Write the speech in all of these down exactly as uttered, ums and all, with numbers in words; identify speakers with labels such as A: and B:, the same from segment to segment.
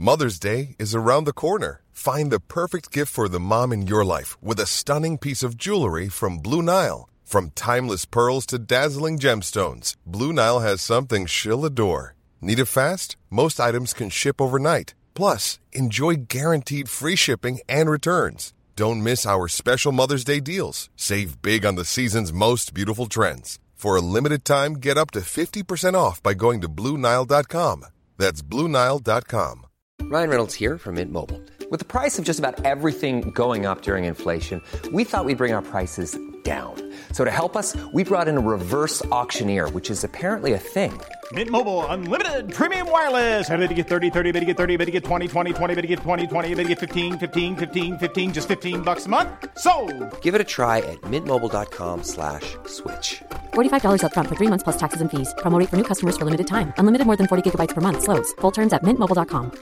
A: Mother's Day is around the corner. Find the perfect gift for the mom in your life with a stunning piece of jewelry from Blue Nile. From timeless pearls to dazzling gemstones, Blue Nile has something she'll adore. Need it fast? Most items can ship overnight. Plus, enjoy guaranteed free shipping and returns. Don't miss our special Mother's Day deals. Save big on the season's most beautiful trends. For a limited time, get up to fifty percent off by going to Blue Nile dot com. That's Blue Nile dot com.
B: Ryan Reynolds here from Mint Mobile. With the price of just about everything going up during inflation, we thought we'd bring our prices down. So to help us, we brought in a reverse auctioneer, which is apparently a thing.
C: Mint Mobile Unlimited Premium Wireless. How to get thirty, thirty, how to get thirty, how to get twenty, twenty, twenty, how to get twenty, twenty, how to get fifteen, fifteen, fifteen, fifteen, just fifteen bucks a month? Sold!
B: Give it a try at mintmobile.com slash switch.
D: forty-five dollars up front for three months plus taxes and fees. Promo rate for new customers for limited time. Unlimited more than forty gigabytes per month. Slows full terms at mint mobile dot com.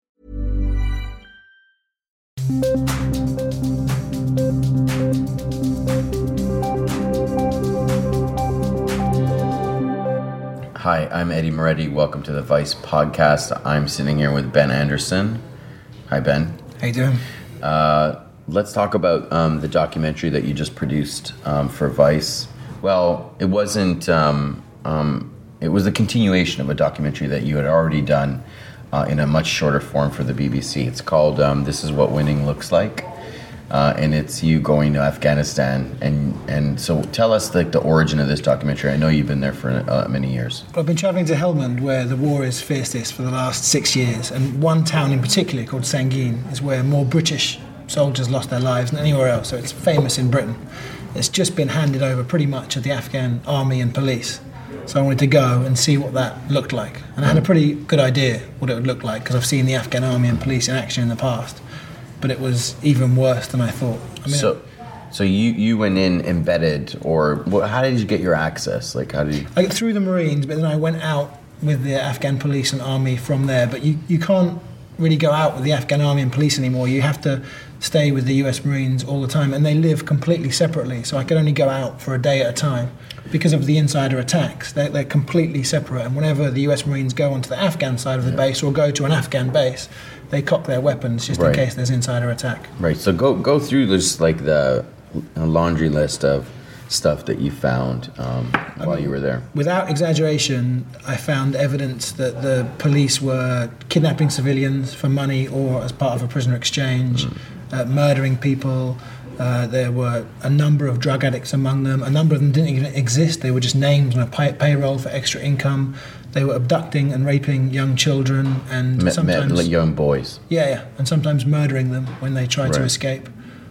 E: Hi, I'm Eddie Moretti. Welcome to the Vice podcast. I'm sitting here with Ben Anderson. Hi, Ben.
F: How you doing?
E: Uh, let's talk about um, the documentary that you just produced um, for Vice. Well, it wasn't. Um, um, it was a continuation of a documentary that you had already done uh, in a much shorter form for the B B C. It's called um, "This Is What Winning Looks Like." Uh, and it's you going to Afghanistan, and and so tell us like the origin of this documentary. I know you've been there for uh, many years.
F: I've been travelling to Helmand, where the war is fiercest for the last six years, and one town in particular called Sangin is where more British soldiers lost their lives than anywhere else. So it's famous in Britain. It's just been handed over pretty much to the Afghan army and police. So I wanted to go and see what that looked like, and I had a pretty good idea what it would look like because I've seen the Afghan army and police in action in the past. But it was even worse than I thought. I mean,
E: so, so you, you went in embedded, or well, how did you get your access? Like, how did you?
F: I got through the Marines, but then I went out with the Afghan police and army from there. But you, you can't really go out with the Afghan army and police anymore. You have to stay with the U S Marines all the time, and they live completely separately. So I could only go out for a day at a time because of the insider attacks. They're, they're completely separate, and whenever the U S Marines go onto the Afghan side of the yeah. base or go to an Afghan base, they cock their weapons just right. in case there's insider attack.
E: Right. So go go through this like the laundry list of stuff that you found um, while I mean, you were there.
F: Without exaggeration, I found evidence that the police were kidnapping civilians for money or as part of a prisoner exchange, mm. uh, murdering people. Uh, there were a number of drug addicts among them. A number of them didn't even exist. They were just names on a pay- payroll for extra income. They were abducting and raping young children and
E: met,
F: sometimes
E: met young boys.
F: Yeah, yeah, and sometimes murdering them when they tried right. to escape.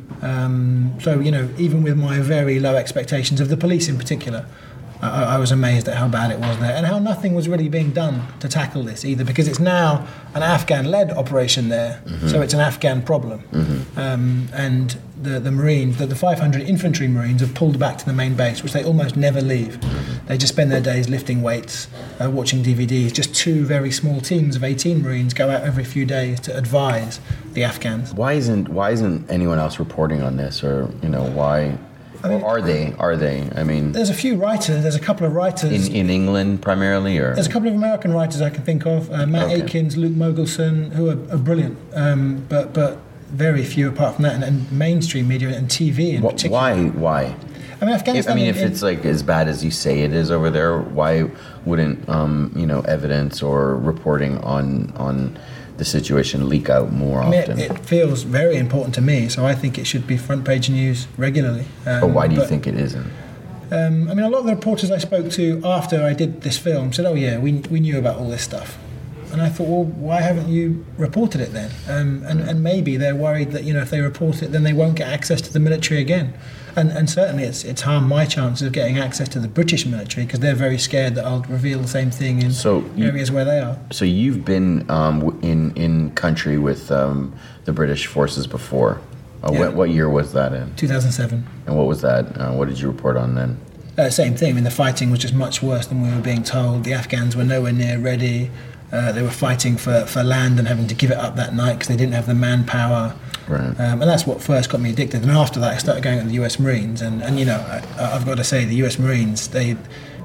F: Um, so you know, even with my very low expectations of the police in particular, I, I was amazed at how bad it was there and how nothing was really being done to tackle this either, because it's now an Afghan-led operation there, mm-hmm. so it's an Afghan problem. Mm-hmm. Um, and the, the Marines, the, the five hundred infantry Marines have pulled back to the main base, which they almost never leave. Mm-hmm. They just spend their days lifting weights, uh, watching D V Ds. Just two very small teams of eighteen Marines go out every few days to advise the Afghans.
E: Why isn't why isn't anyone else reporting on this, or you know why? I mean, are they? Are they? I mean,
F: there's a few writers. There's a couple of writers
E: in, in England primarily, or
F: there's a couple of American writers I can think of. Uh, Matt okay. Aikens, Luke Mogelson, who are, are brilliant. Um, but but very few apart from that, and, and mainstream media and T V in
E: Wh-
F: particular.
E: Why? Why?
F: I mean, Afghanistan.
E: If, I mean, if
F: in,
E: it's like as bad as you say it is over there, why wouldn't um, you know evidence or reporting on on the situation leak out more
F: I mean,
E: often?
F: It, it feels very important to me, so I think it should be front page news regularly. Um,
E: but why do you
F: but,
E: think it isn't?
F: Um, I mean, a lot of the reporters I spoke to after I did this film said, "Oh yeah, we we knew about all this stuff." And I thought, well, why haven't you reported it then? Um, and, and maybe they're worried that, you know, if they report it, then they won't get access to the military again. And and certainly it's it's harmed my chances of getting access to the British military because they're very scared that I'll reveal the same thing in
E: so you,
F: areas where they are.
E: So you've been um, in, in country with um, the British forces before. Uh, yeah. what, what year was that in?
F: two thousand seven.
E: And what was that? Uh, what did you report on then?
F: Uh, same thing. I mean, the fighting was just much worse than we were being told. The Afghans were nowhere near ready. Uh, they were fighting for, for land and having to give it up that night because they didn't have the manpower.
E: Right.
F: Um, and that's what first got me addicted. And after that, I started going to the U S Marines. And, and you know, I, I've got to say, the U S Marines, they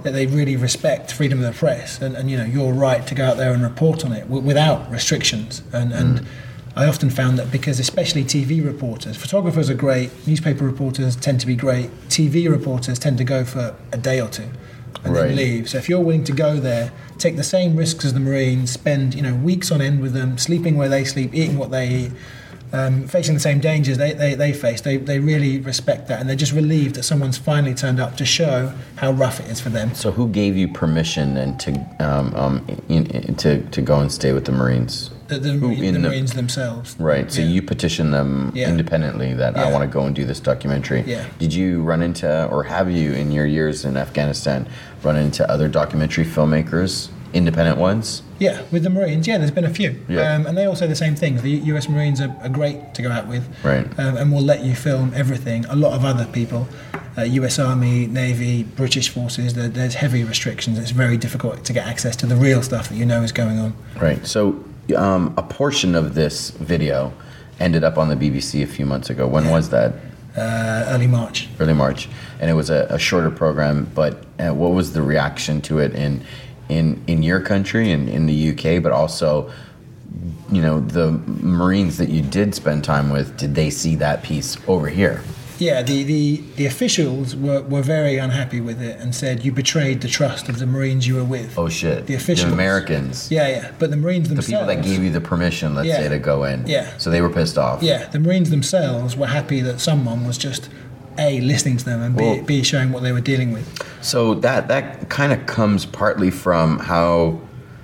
F: that they really respect freedom of the press and, and you know, your right to go out there and report on it w- without restrictions. And, and mm. I often found that because especially T V reporters, photographers are great, newspaper reporters tend to be great, T V reporters tend to go for a day or two and right. then leave. So if you're willing to go there, take the same risks as the Marines, spend you know weeks on end with them, sleeping where they sleep, eating what they eat, um, facing the same dangers they, they, they face, they, they really respect that, and they're just relieved that someone's finally turned up to show how rough it is for them.
E: So who gave you permission then to um, um, in, in, to to go and stay with the Marines?
F: The, the, Who, the Marines the, themselves.
E: Right, so yeah. you petitioned them yeah. independently that yeah. I want to go and do this documentary.
F: Yeah.
E: Did you run into, or have you in your years in Afghanistan, run into other documentary filmmakers, independent ones?
F: Yeah, with the Marines, yeah, there's been a few.
E: Yeah.
F: Um, and they all say the same things. The U S Marines are, are great to go out with.
E: Right.
F: Um, and will let you film everything. A lot of other people, uh, U S Army, Navy, British forces, there, there's heavy restrictions. It's very difficult to get access to the real stuff that you know is going on.
E: Right, so Um, a portion of this video ended up on the B B C a few months ago. When
F: yeah.
E: was that?
F: Uh, early March.
E: Early March, and it was a, a shorter program. But uh, what was the reaction to it in in in your country and in, in the U K? But also, you know, the Marines that you did spend time with, did they see that piece over here?
F: Yeah, the, the, the officials were, were very unhappy with it and said you betrayed the trust of the Marines you were with.
E: Oh shit!
F: The officials,
E: the Americans.
F: Yeah, yeah, but the Marines themselves.
E: The people that gave you the permission, let's
F: yeah,
E: say, to go in.
F: Yeah.
E: So they were pissed off.
F: Yeah, the Marines themselves were happy that someone was just A, listening to them, and B, well, B showing what they were dealing with.
E: So that that kind of comes partly from how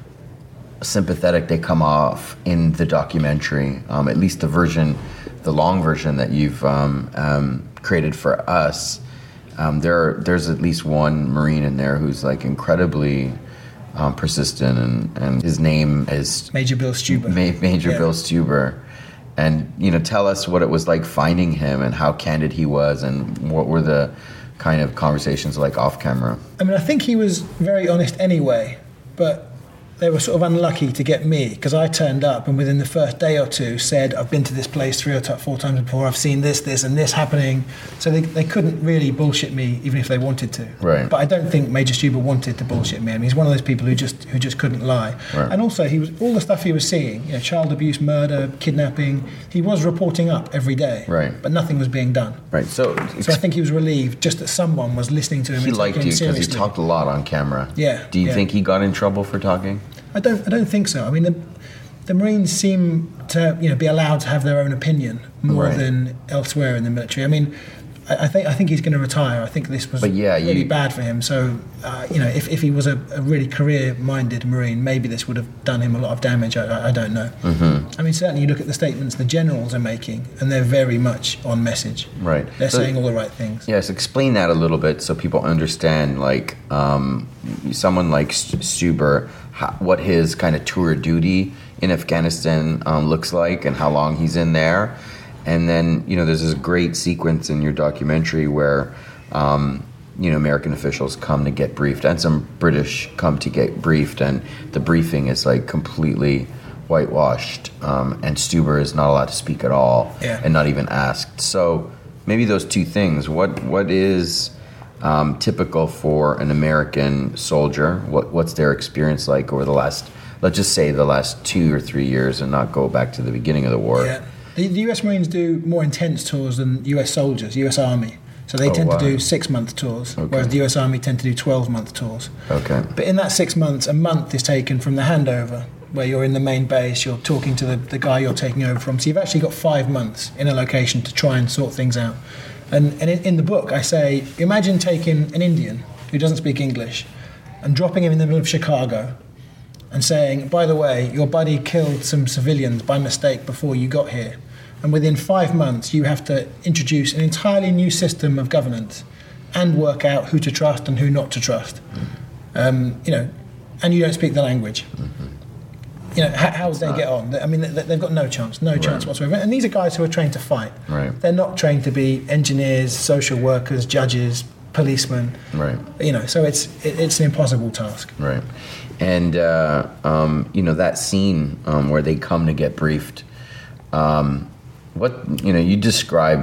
E: sympathetic they come off in the documentary, um, at least the version, the long version that you've um, um, created for us. Um, there, there's at least one Marine in there who's like incredibly um, persistent, and, and his name is
F: Major Bill Stuber.
E: Ma- Major
F: yeah.
E: Bill Stuber. And you know, tell us what it was like finding him, and how candid he was, and what were the kind of conversations like off camera.
F: I mean, I think he was very honest anyway, but they were sort of unlucky to get me, because I turned up and within the first day or two said, I've been to this place three or t- four times before, I've seen this, this and this happening. So they, they couldn't really bullshit me even if they wanted to.
E: Right.
F: But I don't think Major Stuber wanted to bullshit me. I mean, he's one of those people who just who just couldn't lie.
E: Right.
F: And also, he was all the stuff he was seeing, you know, child abuse, murder, kidnapping, he was reporting up every day.
E: Right.
F: But nothing was being done.
E: Right. So,
F: so I think he was relieved just that someone was listening to him.
E: He
F: and
E: liked
F: taking
E: you
F: him
E: because you talked a lot on camera.
F: Yeah.
E: Do you
F: yeah.
E: think he got in trouble for talking?
F: I don't. I don't think so. I mean, the, the Marines seem to, you know, be allowed to have their own opinion more
E: right.
F: than elsewhere in the military. I mean, I, I think I think he's going to retire. I think this was
E: but yeah,
F: really
E: you,
F: bad for him. So, uh, you know, if, if he was a, a really career-minded Marine, maybe this would have done him a lot of damage. I, I don't know.
E: Mm-hmm.
F: I mean, certainly you look at the statements the generals are making, and they're very much on message.
E: Right.
F: They're
E: so,
F: saying all the right things.
E: Yes, explain that a little bit so people understand, like, um, someone like Stuber, how, what his kind of tour of duty in Afghanistan um, looks like and how long he's in there. And then, you know, there's this great sequence in your documentary where, um, you know, American officials come to get briefed, and some British come to get briefed, and the briefing is like completely whitewashed, um, and Stuber is not allowed to speak at all,
F: yeah.
E: and not even asked. So maybe those two things. What what is um, typical for an American soldier? What what's their experience like over the last, let's just say the last two or three years, and not go back to the beginning of the war?
F: Yeah. The, the U S Marines do more intense tours than U S soldiers, U S Army. So they
E: oh,
F: tend
E: wow.
F: to do six-month tours,
E: Okay.
F: whereas the U S Army tend to do twelve-month tours.
E: Okay.
F: But in that six months, a month is taken from the handover, where you're in the main base, you're talking to the, the guy you're taking over from. So you've actually got five months in a location to try and sort things out. And, and in, in the book, I say, imagine taking an Indian who doesn't speak English and dropping him in the middle of Chicago and saying, by the way, your buddy killed some civilians by mistake before you got here. And within five months, you have to introduce an entirely new system of governance and work out who to trust and who not to trust. Mm-hmm. Um, you know, and you don't speak the language. Mm-hmm. You know, how, how would they get on? I mean, they've got no chance, no right. chance whatsoever. And these are guys who are trained to fight.
E: Right.
F: They're not trained to be engineers, social workers, judges, policemen.
E: Right.
F: You know, so it's it, it's an impossible task.
E: Right. And uh, um, you know, that scene um, where they come to get briefed. Um, What you know, you described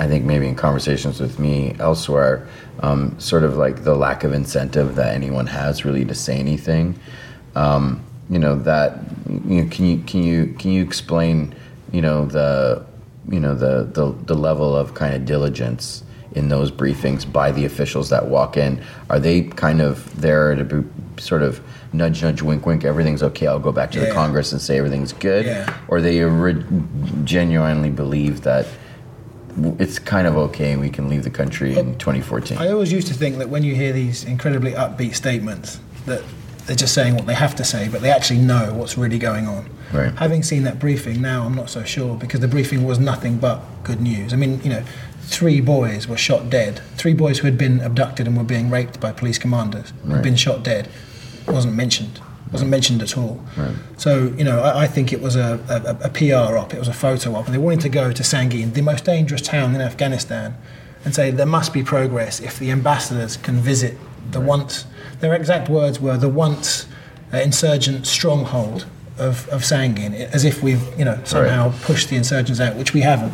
E: I think maybe in conversations with me elsewhere, um, sort of like the lack of incentive that anyone has really to say anything. Um, you know that. You know, can you can you can you explain? You know the you know the the, the level of kind of diligence in those briefings by the officials that walk in. Are they kind of there to be sort of nudge, nudge, wink, wink, everything's okay, I'll go back to yeah. the Congress and say everything's good? Yeah. Or they re- genuinely believe that it's kind of okay, we can leave the country in twenty fourteen?
F: I always used to think that when you hear these incredibly upbeat statements, that they're just saying what they have to say, but they actually know what's really going on.
E: Right.
F: Having seen that briefing, now I'm not so sure, because the briefing was nothing but good news. I mean, you know, three boys were shot dead. Three boys who had been abducted and were being raped by police commanders right. had been shot dead. It wasn't mentioned. It wasn't mentioned at all.
E: Right.
F: So, you know, I, I think it was a, a, a P R op, it was a photo op, and they wanted to go to Sangin, the most dangerous town in Afghanistan, and say there must be progress if the ambassadors can visit the right. once, their exact words were, the once uh, insurgent stronghold of, of Sangin, as if we've, you know, somehow right. pushed the insurgents out, which we haven't.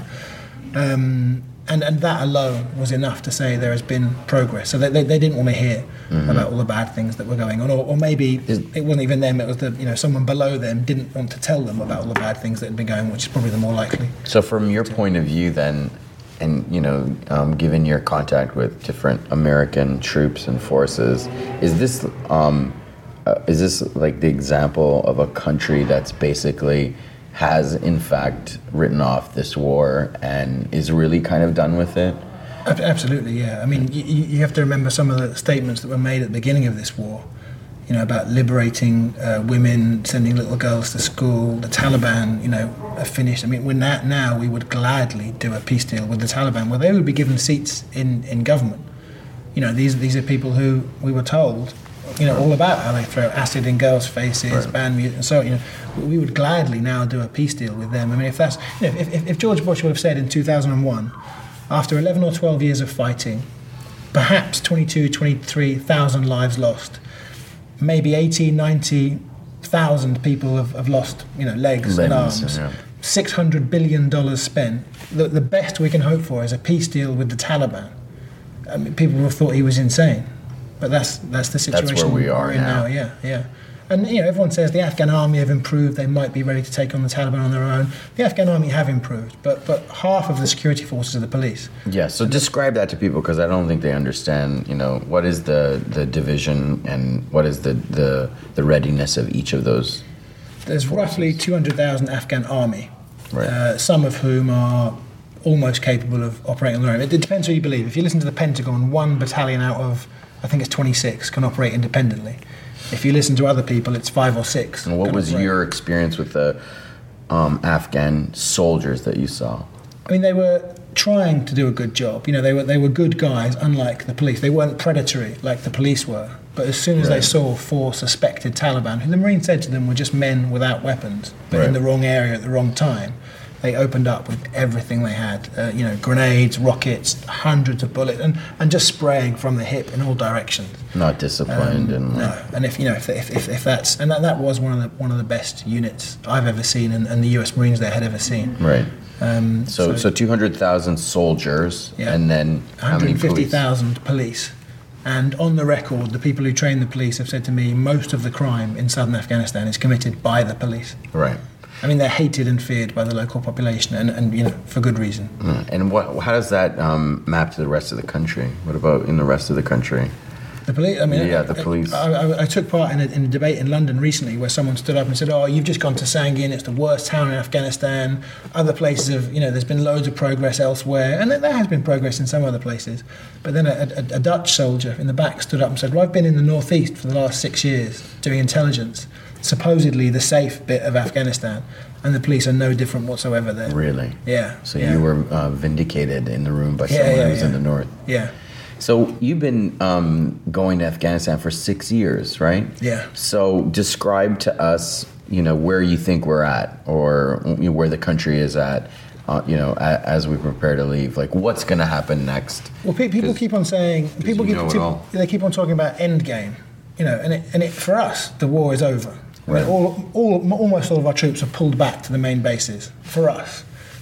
F: Um, and, and that alone was enough to say there has been progress. So they, they, they didn't want to hear mm-hmm. about all the bad things that were going on, or, or maybe Is, it wasn't even them, it was the, you know, someone below them didn't want to tell them about all the bad things that had been going on, which is probably the more likely.
E: So from your point of view then, and, you know, um, given your contact with different American troops and forces, is this um, uh, is this like the example of a country that's basically has in fact written off this war and is really kind of done with it?
F: Absolutely, yeah. I mean, you, you have to remember some of the statements that were made at the beginning of this war, you know, about liberating uh, women, sending little girls to school. The Taliban, you know, are finished. I mean, we're not, now we would gladly do a peace deal with the Taliban, where they would be given seats in, in government. You know, these these are people who we were told, you know, all about how they throw acid in girls' faces, right. ban music, and so, you know, we would gladly now do a peace deal with them. I mean, if that's, you know, if, if, if George Bush would have said in two thousand one, after eleven or twelve years of fighting, perhaps twenty-two, twenty-three thousand lives lost, maybe eighty, ninety thousand people have, have lost, you know, legs Limbs, and arms. Yeah. six hundred billion dollars spent. The, the best we can hope for is a peace deal with the Taliban. I mean, people would have thought he was insane, but that's that's the situation
E: that's where we are
F: we're in
E: now.
F: now. Yeah, yeah. And, you know, everyone says the Afghan army have improved, they might be ready to take on the Taliban on their own. The Afghan army have improved, but but half of the security forces are the police.
E: Yeah, so describe that to people, because I don't think they understand, you know, what is the, the division and what is the, the, the readiness of each of those?
F: There's forces. Roughly two hundred thousand Afghan army,
E: right.
F: uh, some of whom are almost capable of operating on their own. It, it depends who you believe. If you listen to the Pentagon, one battalion out of, I think it's twenty-six, can operate independently. If you listen to other people, it's five or six.
E: And what was your experience with the um, Afghan soldiers that you saw?
F: I mean, they were trying to do a good job. You know, they were they were good guys, unlike the police. They weren't predatory like the police were. But as soon as right. they saw four suspected Taliban, who the Marines said to them were just men without weapons, but right. in the wrong area at the wrong time, they opened up with everything they had. Uh, you know, grenades, rockets, hundreds of bullets, and, and just spraying from the hip in all directions.
E: Not disciplined,
F: um,
E: and
F: no. And if you know, if if, if, if that's and that, that was one of the one of the best units I've ever seen, and, and the U S Marines there had ever seen.
E: Right.
F: Um,
E: so, so so two hundred thousand soldiers,
F: yeah,
E: and then how many
F: one hundred fifty thousand police. And on the record, the people who train the police have said to me, most of the crime in southern Afghanistan is committed by the police.
E: Right.
F: I mean, they're hated and feared by the local population, and, and you know, for good reason.
E: Mm. And what? How does that um, map to the rest of the country? What about in the rest of the country?
F: The police. I mean,
E: yeah, the police.
F: I, I, I took part in a, in a debate in London recently where someone stood up and said, "Oh, you've just gone to Sangin. It's the worst town in Afghanistan. Other places have, you know, there's been loads of progress elsewhere, and there has been progress in some other places." But then a, a, a Dutch soldier in the back stood up and said, "Well, I've been in the northeast for the last six years doing intelligence, supposedly the safe bit of Afghanistan, and the police are no different whatsoever there."
E: Really?
F: Yeah.
E: So
F: yeah.
E: you were uh, vindicated in the room by
F: yeah,
E: someone
F: yeah,
E: who was
F: yeah.
E: in the north.
F: Yeah.
E: So you've been um, going to Afghanistan for six years, right?
F: Yeah.
E: So describe to us, you know, where you think we're at, or you know, where the country is at, uh, you know, a, as we prepare to leave. Like, what's going to happen next?
F: Well, pe- people keep on saying, people keep, keep they keep on talking about end game, you know, and it, and it, for us, the war is over. Right. I mean, all, all, almost all of our troops are pulled back to the main bases. For us.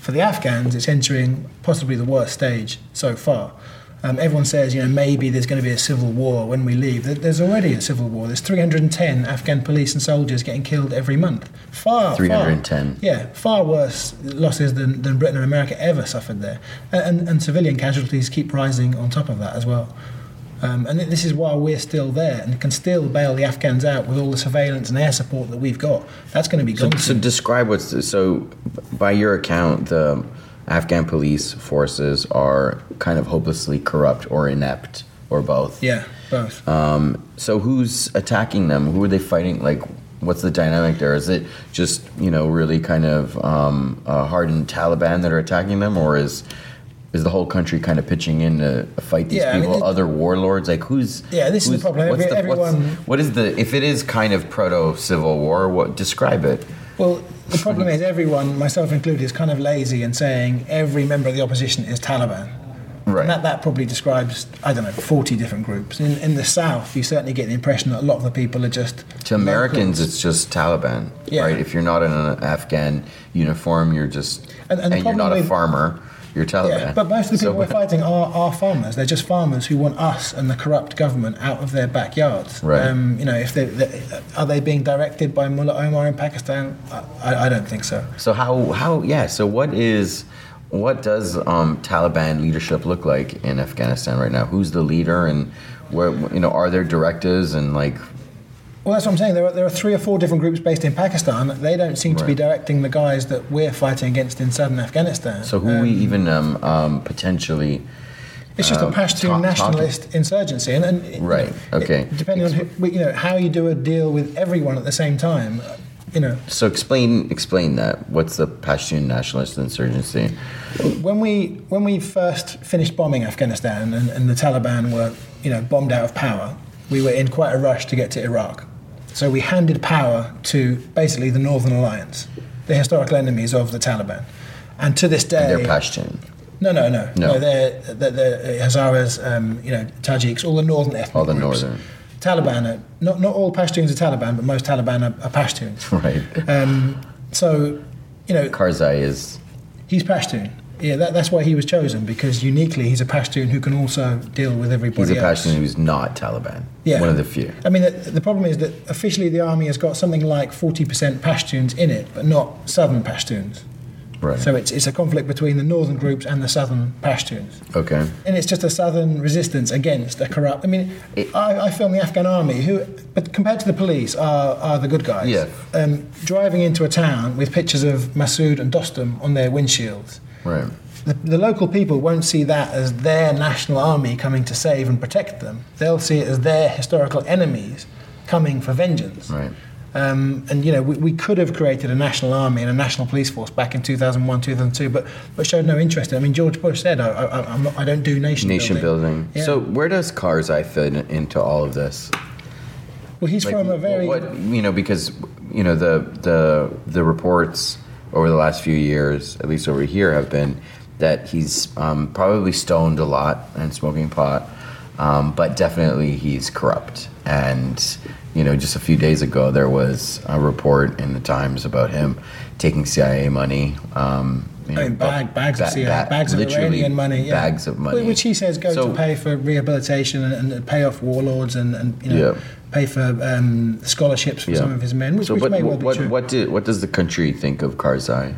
F: For the Afghans, it's entering possibly the worst stage so far. Um, everyone says, you know, maybe there's going to be a civil war when we leave. There's already a civil war. There's three hundred ten Afghan police and soldiers getting killed every month. Far,
E: three hundred ten.
F: Far, yeah, far worse losses than, than Britain and America ever suffered there. And, and, and civilian casualties keep rising on top of that as well. Um, and this is why we're still there and can still bail the Afghans out with all the surveillance and air support that we've got. That's going to be
E: so,
F: gone.
E: So describe what's the, so by your account, the Afghan police forces are kind of hopelessly corrupt or inept or both.
F: Yeah, both.
E: Um, so who's attacking them? Who are they fighting? Like, what's the dynamic there? Is it just, you know, really kind of um, uh, hardened Taliban that are attacking them, or is is the whole country kind of pitching in to fight these
F: yeah,
E: people?
F: I mean, it,
E: other warlords? Like, who's?
F: Yeah, this
E: who's,
F: is the problem.
E: What's
F: Every,
E: the,
F: everyone.
E: what's, what is the? If it is kind of proto civil war, what describe it?
F: Well, the problem is everyone, myself included, is kind of lazy and saying every member of the opposition is Taliban.
E: Right.
F: And that, that probably describes, I don't know, forty different groups. In, in the South, you certainly get the impression that a lot of the people are just...
E: To Americans, it's just Taliban,
F: yeah.
E: right? If you're not in an Afghan uniform, you're just...
F: And, and,
E: and you're not
F: with,
E: a farmer, you're Taliban.
F: Yeah, but most of the people
E: so,
F: we're fighting are, are farmers. They're just farmers who want us and the corrupt government out of their backyards.
E: Right.
F: Um, you know, if they, they are they being directed by Mullah Omar in Pakistan? I, I don't think so.
E: So how, how yeah, so what is... What does um, Taliban leadership look like in Afghanistan right now? Who's the leader, and where, you know, are there directives and like?
F: Well, that's what I'm saying. There are, there are three or four different groups based in Pakistan. They don't seem right. to be directing the guys that we're fighting against in southern Afghanistan.
E: So who um, we even um, um, potentially?
F: It's just
E: uh,
F: a Pashtun
E: talk,
F: nationalist
E: talking.
F: insurgency, and, and
E: right. Okay.
F: It, depending Expl- on who, you know how you do a deal with everyone at the same time. You know.
E: So explain explain that. What's the Pashtun nationalist insurgency?
F: When we when we first finished bombing Afghanistan and, and the Taliban were you know bombed out of power, we were in quite a rush to get to Iraq. So we handed power to basically the Northern Alliance, the historical enemies of the Taliban, and to this day
E: and they're Pashtun.
F: No, no, no,
E: no.
F: no they're, they're, they're Hazaras, um, you know, Tajiks, all the northern ethnic
E: all the
F: groups.
E: northern.
F: Taliban are, not not all Pashtuns are Taliban, but most Taliban are, are Pashtuns.
E: Right.
F: Um, so, you know...
E: Karzai is...
F: He's Pashtun. Yeah, that, that's why he was chosen, because uniquely he's a Pashtun who can also deal with everybody
E: He's a
F: else.
E: Pashtun who's not Taliban.
F: Yeah.
E: One of the few.
F: I mean, the, the problem is that officially the army has got something like forty percent Pashtuns in it, but not southern Pashtuns.
E: Right.
F: So it's it's a conflict between the northern groups and the southern Pashtuns.
E: Okay.
F: And it's just a southern resistance against a corrupt... I mean, it, I, I film the Afghan army, who, but compared to the police, are, are the good guys.
E: Yeah.
F: Um, driving into a town with pictures of Massoud and Dostum on their windshields.
E: Right.
F: The, the local people won't see that as their national army coming to save and protect them. They'll see it as their historical enemies coming for vengeance.
E: Right.
F: Um, and, you know, we, we could have created a national army and a national police force back in two thousand one, two thousand two, but, but showed no interest in it. I mean, George Bush said, I, I, I'm not, I don't do nation,
E: nation building.
F: building. Yeah.
E: So where does Karzai fit into all of this?
F: Well, he's
E: like,
F: from a very...
E: What, you know, because, you know, the, the, the reports over the last few years, at least over here, have been that he's um, probably stoned a lot and smoking pot, um, but definitely he's corrupt. And... You know, just a few days ago, there was a report in the Times about him taking C I A money. Um, you know,
F: I mean, bag, bags
E: ba-
F: of C I A,
E: ba-
F: bags of Iranian money. Yeah.
E: Bags of money.
F: Which he says go
E: so,
F: to pay for rehabilitation and, and pay off warlords and, and you know,
E: yeah.
F: pay for um, scholarships for
E: yeah.
F: some of his men, which,
E: so,
F: which
E: but
F: may well
E: what,
F: be true.
E: What, did, what does the country think of Karzai?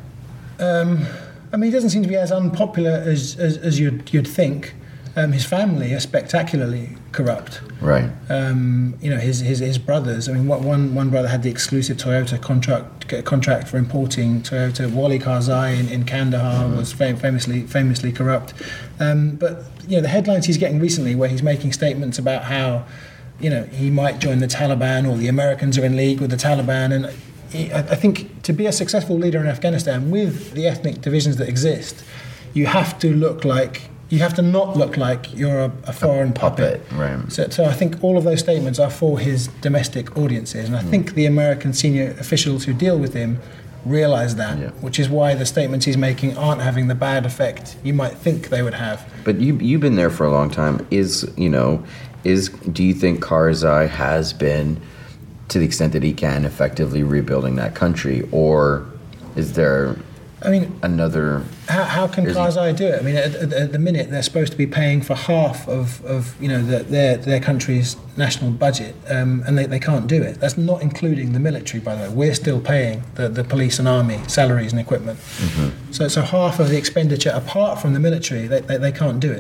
F: Um, I mean, he doesn't seem to be as unpopular as, as, as you'd, you'd think. Um, his family are spectacularly corrupt.
E: Right.
F: Um, you know, his, his his brothers. I mean, what, one one brother had the exclusive Toyota contract contract for importing Toyota. Wali Karzai in, in Kandahar mm-hmm. was fam- famously famously corrupt. Um, but you know, the headlines he's getting recently, where he's making statements about how, you know, he might join the Taliban or the Americans are in league with the Taliban, and he, I, I think to be a successful leader in Afghanistan with the ethnic divisions that exist, you have to look like. You have to not look like you're a, a foreign
E: a puppet.
F: puppet.
E: Right.
F: So, so I think all of those statements are for his domestic audiences. And I mm. think the American senior officials who deal with him realise that, yeah. which is why the statements he's making aren't having the bad effect you might think they would have.
E: But you, you've been there for a long time. Is, you know, is do you think Karzai has been, to the extent that he can, effectively rebuilding that country? Or is there...
F: I mean,
E: another.
F: How, how can Karzai do it? I mean, at, at, at the minute they're supposed to be paying for half of, of you know the, their their country's national budget, um, and they, they can't do it. That's not including the military, by the way. We're still paying the, the police and army salaries and equipment. Mm-hmm. So so half of the expenditure, apart from the military, they they, they can't do it.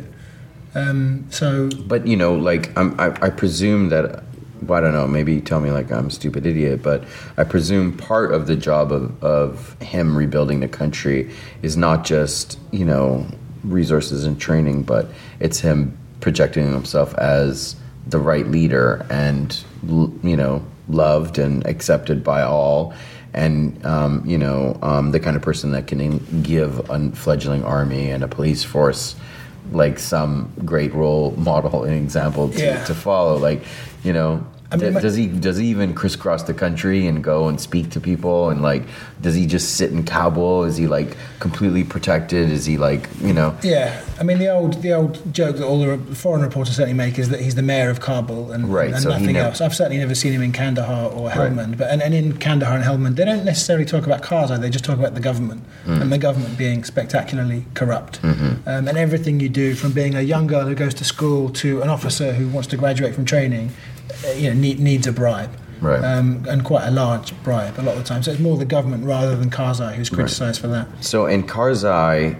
F: Um, so.
E: But you know, like I'm, I I presume that. Well, I don't know, maybe tell me like I'm a stupid idiot, but I presume part of the job of, of him rebuilding the country is not just, you know, resources and training, but it's him projecting himself as the right leader and, you know, loved and accepted by all. And, um, you know, um, the kind of person that can give a fledgling army and a police force like some great role model and example to, yeah. to follow. Like, you know, I mean, th- does he does he even crisscross the country and go and speak to people? And like, does he just sit in Kabul? Is he like completely protected? Is he like, you know?
F: Yeah, I mean, the old the old joke that all the foreign reporters certainly make is that he's the mayor of Kabul and,
E: right,
F: and
E: so
F: nothing
E: never,
F: else. I've certainly never seen him in Kandahar or Helmand,
E: right.
F: but and, and in Kandahar and Helmand, they don't necessarily talk about Karzai. They just talk about the government mm. and the government being spectacularly corrupt. Mm-hmm. Um, and everything you do, from being a young girl who goes to school to an officer who wants to graduate from training, you know, need, needs a bribe,
E: right.
F: um, and quite a large bribe a lot of the time. So it's more the government rather than Karzai who's criticised right. for that.
E: So, and Karzai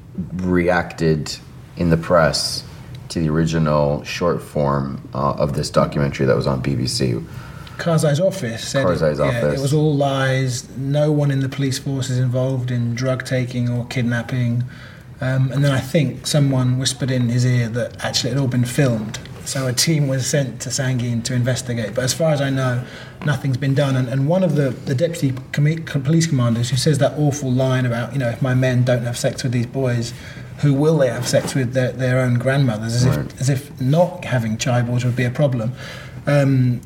E: reacted in the press to the original short form uh, of this documentary that was on B B C.
F: Karzai's office said
E: Karzai's
F: it, yeah,
E: office.
F: it was all lies. No one in the police force is involved in drug taking or kidnapping. Um, and then I think someone whispered in his ear that actually it had all been filmed. So a team was sent to Sangin to investigate. But as far as I know, nothing's been done. And, and one of the, the deputy com- police commanders who says that awful line about, you know, if my men don't have sex with these boys, who will they have sex with their, their own grandmothers? As, right. if, as if not having child boys would be a problem. Um,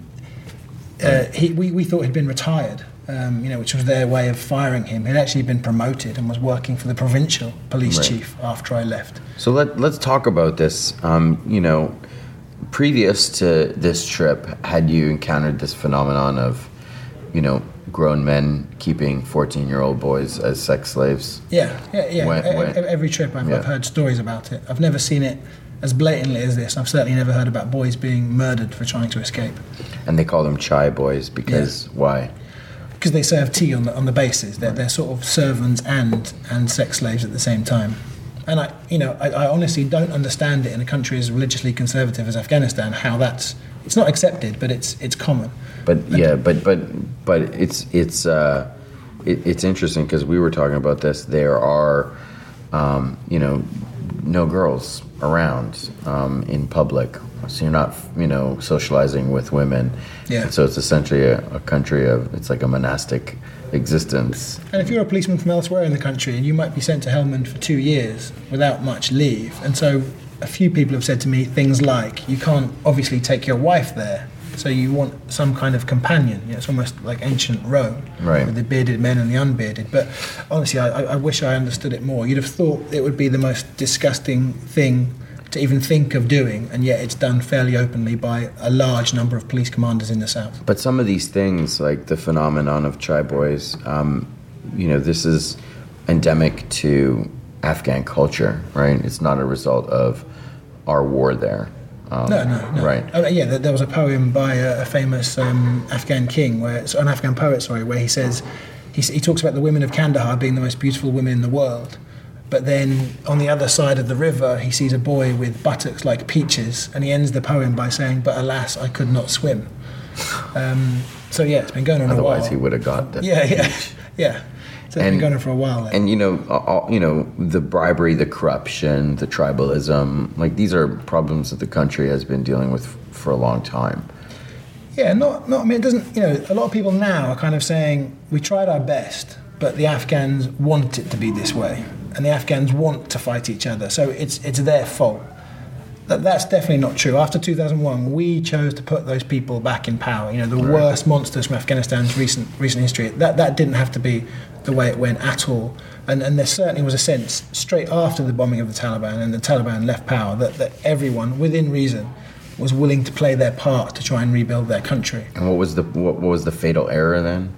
F: uh, he, we, we thought he'd been retired. Um, you know, which was their way of firing him. He'd actually been promoted and was working for the provincial police right. chief after I left.
E: So let, let's talk about this. Um, you know, previous to this trip, had you encountered this phenomenon of, you know, grown men keeping fourteen-year-old boys as sex slaves?
F: Yeah, yeah, yeah.
E: When, when,
F: Every trip I've,
E: yeah.
F: I've heard stories about it. I've never seen it as blatantly as this. I've certainly never heard about boys being murdered for trying to escape.
E: And they call them chai boys because yeah. why?
F: Because they serve tea on the on the bases. They're they're sort of servants and and sex slaves at the same time. And I you know I, I honestly don't understand it in a country as religiously conservative as Afghanistan, how that's it's not accepted, but it's it's common.
E: But
F: and
E: yeah, but but but it's it's uh, it, it's interesting because we were talking about this. There are um, you know no girls around um, in public, so you're not you know socializing with women.
F: Yeah.
E: And so it's essentially a, a country of it's like a monastic existence.
F: And if you're a policeman from elsewhere in the country, you might be sent to Helmand for two years without much leave. And so a few people have said to me things like, you can't obviously take your wife there, so you want some kind of companion. You know, it's almost like ancient Rome,
E: right.
F: with the bearded men and the unbearded. But honestly, I, I wish I understood it more. You'd have thought it would be the most disgusting thing to even think of doing, and yet it's done fairly openly by a large number of police commanders in the south.
E: But some of these things, like the phenomenon of chai boys, um, you know, this is endemic to Afghan culture, right? It's not a result of our war there. Um,
F: no, no, no.
E: Right.
F: Oh, yeah, there was a poem by a, a famous um, Afghan king, where an Afghan poet, sorry, where he says he, he talks about the women of Kandahar being the most beautiful women in the world. But then on the other side of the river, he sees a boy with buttocks like peaches, and he ends the poem by saying, "But alas, I could not swim." Um, so yeah, it's been going on
E: Otherwise
F: a while.
E: Otherwise, he would have got that.
F: Yeah, yeah, yeah. So it's
E: and,
F: been going on for a while. Then.
E: And you know, all, you know, the bribery, the corruption, the tribalism, like these are problems that the country has been dealing with for a long time.
F: Yeah, not, not. I mean, it doesn't. You know, a lot of people now are kind of saying we tried our best, but the Afghans want it to be this way. And the Afghans want to fight each other, so it's it's their fault. That that's definitely not true. After two thousand one, we chose to put those people back in power. You know, the right. worst monsters from Afghanistan's recent recent history. That that didn't have to be the way it went at all. And and there certainly was a sense straight after the bombing of the Taliban and the Taliban left power that, that everyone within reason was willing to play their part to try and rebuild their country.
E: And what was the what, what was the fatal error then?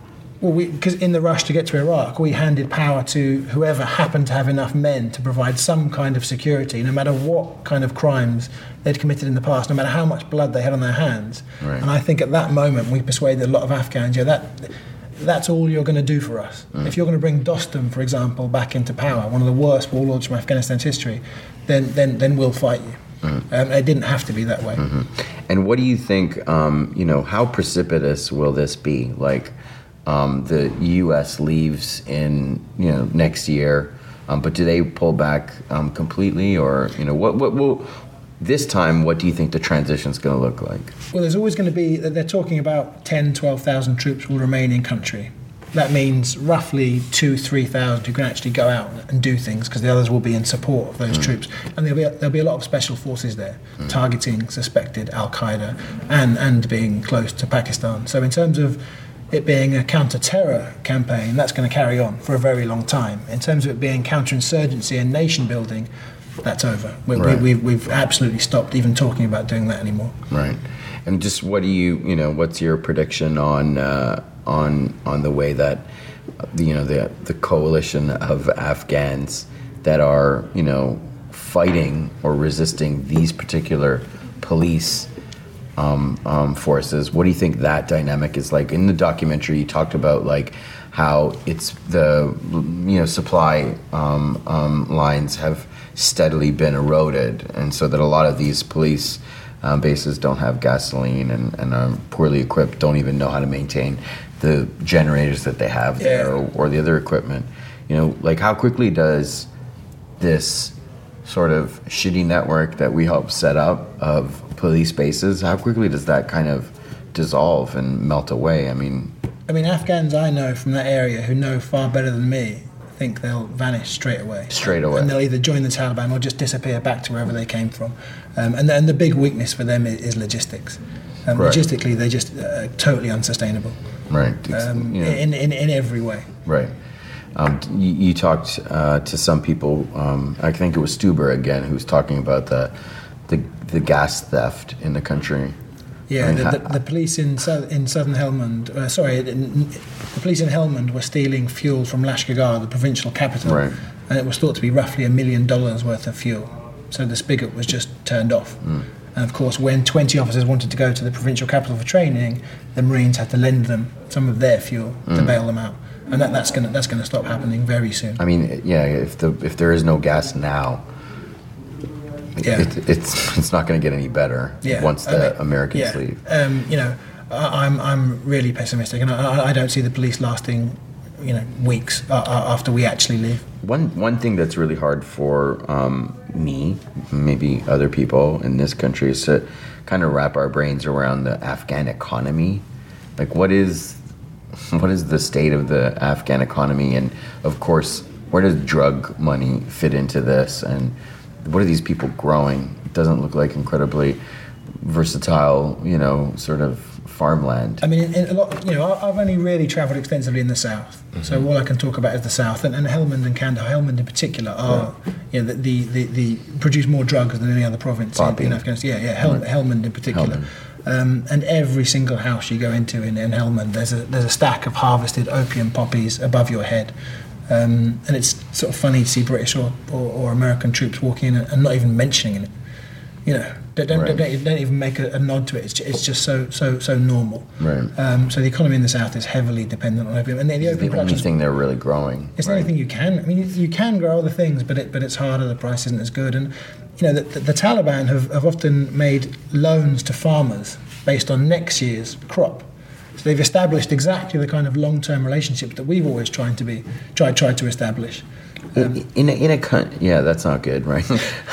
F: Well, because in the rush to get to Iraq, we handed power to whoever happened to have enough men to provide some kind of security, no matter what kind of crimes they'd committed in the past, no matter how much blood they had on their hands.
E: Right.
F: And I think at that moment we persuaded a lot of Afghans, yeah, that that's all you're going to do for us. Mm. If you're going to bring Dostum, for example, back into power, one of the worst warlords from Afghanistan's history, then then then we'll fight you. Mm. Um, it didn't have to be that way.
E: Mm-hmm. And what do you think? Um, you know, how precipitous will this be? Like, um, the U S leaves in you know next year, um, but do they pull back um, completely, or you know what what will this time? What do you think the transition's going to look like?
F: Well, there's always going to be. They're talking about ten, twelve thousand troops will remain in country. That means roughly two, three thousand who can actually go out and do things, because the others will be in support of those mm. troops. And there'll be a, there'll be a lot of special forces there, mm. targeting suspected Al Qaeda and and being close to Pakistan. So in terms of it being a counter-terror campaign, that's going to carry on for a very long time. In terms of it being counterinsurgency and nation building, that's over. We, right. we, we've, we've absolutely stopped even talking about doing that anymore.
E: Right. And just what do you, you know, what's your prediction on uh, on on the way that, you know, the the coalition of Afghans that are, you know, fighting or resisting these particular police um, um, forces? What do you think that dynamic is like? In the documentary, you talked about like how it's the, you know, supply um, um, lines have steadily been eroded, and so that a lot of these police um, bases don't have gasoline and, and are poorly equipped, don't even know how to maintain the generators that they have
F: yeah.
E: there, or, or the other equipment. You know, like how quickly does this sort of shitty network that we helped set up of police bases, how quickly does that kind of dissolve and melt away? I mean,
F: I mean, Afghans I know from that area who know far better than me think they'll vanish straight away.
E: Straight away.
F: And they'll either join the Taliban or just disappear back to wherever they came from. Um, and, the, and the big weakness for them is, is logistics. Um,
E: right.
F: Logistically, they're just uh, totally unsustainable.
E: Right.
F: Um,
E: you know.
F: in, in, in every way.
E: Right. Um, you, you talked uh, to some people, um, I think it was Stuber again, who was talking about the, the, the gas theft in the country.
F: Yeah,
E: I mean,
F: the,
E: ha-
F: the, the police in so, in southern Helmand, uh, sorry, in, the police in Helmand were stealing fuel from Lashkargah, the provincial capital,
E: right.
F: and it was thought to be roughly a million dollars worth of fuel. So the spigot was just turned off. Mm. And of course, when twenty officers wanted to go to the provincial capital for training, the Marines had to lend them some of their fuel mm. to bail them out. And that, that's going that's gonna stop happening very soon.
E: I mean, yeah, if the if there is no gas now,
F: yeah.
E: it, it's it's not going to get any better
F: yeah.
E: once the
F: I mean,
E: Americans
F: yeah.
E: leave.
F: Um, you know, I, I'm I'm really pessimistic, and I, I don't see the police lasting, you know, weeks uh, after we actually leave.
E: One one thing that's really hard for um, me, maybe other people in this country, is to kind of wrap our brains around the Afghan economy. Like, what is what is the state of the Afghan economy, and of course, where does drug money fit into this, and what are these people growing? It doesn't look like incredibly versatile, you know, sort of farmland.
F: I mean, in, in a lot, you know, I've only really travelled extensively in the south, mm-hmm. so all I can talk about is the south, and, and Helmand and Kandahar. Helmand in particular are, yeah. you know, the, the, the, the produce more drugs than any other province in, in Afghanistan. Yeah, yeah, Hel- right. Helmand in particular. Helmand. Um, and every single house you go into in, in Helmand, there's a there's a stack of harvested opium poppies above your head. Um, and it's sort of funny to see British or, or, or American troops walking in and not even mentioning it. You know, don't don't, right. don't, don't even make a, a nod to it. It's just, it's just so so so normal.
E: Right.
F: Um, so the economy in the south is heavily dependent on opium, and the, the
E: it's
F: opium
E: the only thing they're really growing.
F: It's
E: right.
F: the only thing you can. I mean, you, you can grow other things, but it but it's harder. The price isn't as good, and you know the, the, the Taliban have, have often made loans to farmers based on next year's crop. So they've established exactly the kind of long-term relationship that we've always tried to be tried tried to establish. Um,
E: in a, in a con- yeah, that's not good, right?